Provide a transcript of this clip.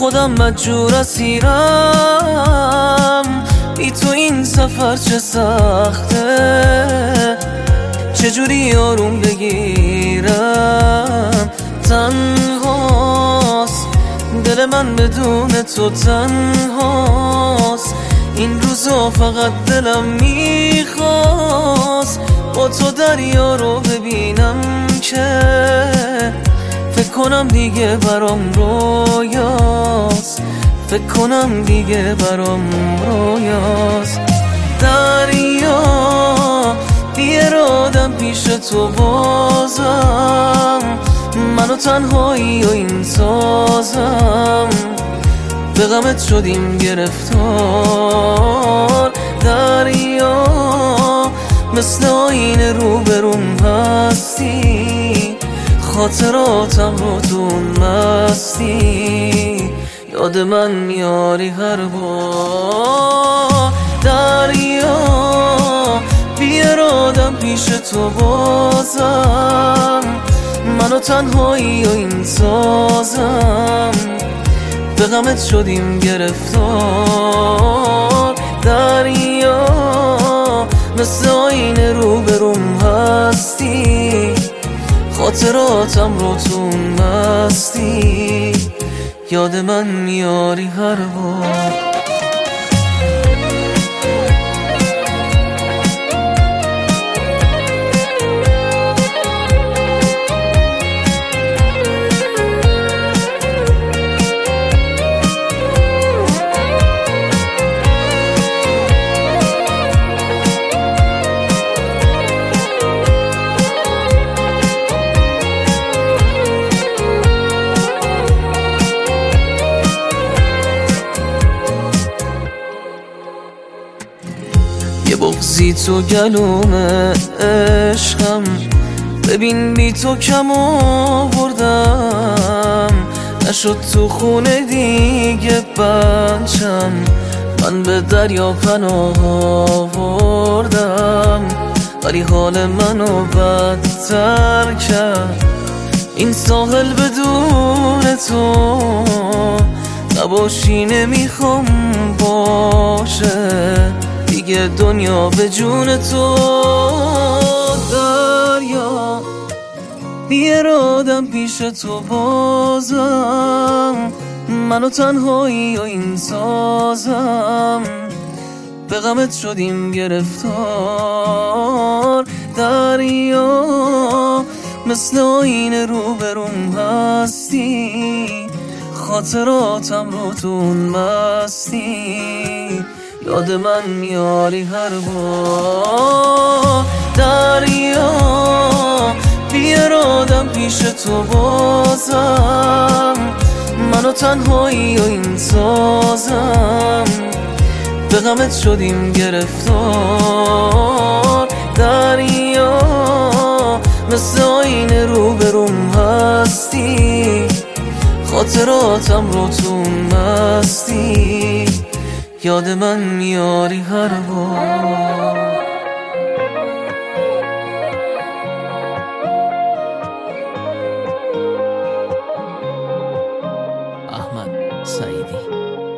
خودم مجبور اسیرم، بی تو این سفر چه سخته، چجوری آروم بگیرم. تنهاست دل من بدون تو، تنهاست این روزا، فقط دلم میخواست با تو دریا رو ببینم که فکر کنم دیگه برام رویاست، فکر کنم دیگه برام رویاست. دریا بیارادم پیش تو بازم، منو تنهایی و این سازم، به غمت شدیم گرفتار. دریا مثل آینه روبروم هستی، خاطراتم رو دون مستی، یاد من میاری هر بار. دریا بیارادم پیش تو بازم، منو تنهایی و این سازم، به غمت شدیم گرفتار. دریا مثل آینه روبروم هستی، خاطراتم رو تون مستی، یاد من میاری هر بار. یه بغضی تو گلوم عشقم، ببین بی تو کم آوردم، نشد تو خونه دیگه بچم، من به دریا پناه آوردم، ولی حال منو بدتر کرد این ساحل بدون تو، نباشی نمیخوام باشه دیگه دنیا به جون تو. دریا بیارادم پیش تو بازم، منو تنهایی و این سازم، به غمت شدیم گرفتار. دریا مثل آینه روبروم هستی، خاطراتم رو تون مستی، یاد من میاری هر بار. دریا بیارادم پیش تو بازم، منو تنهایی و این سازم، به غمت شدیم گرفتار. دریا مثل آینه روبروم هستی، خاطراتم رو تون مستی، یاد من میاری هر بار. احمد سعیدی.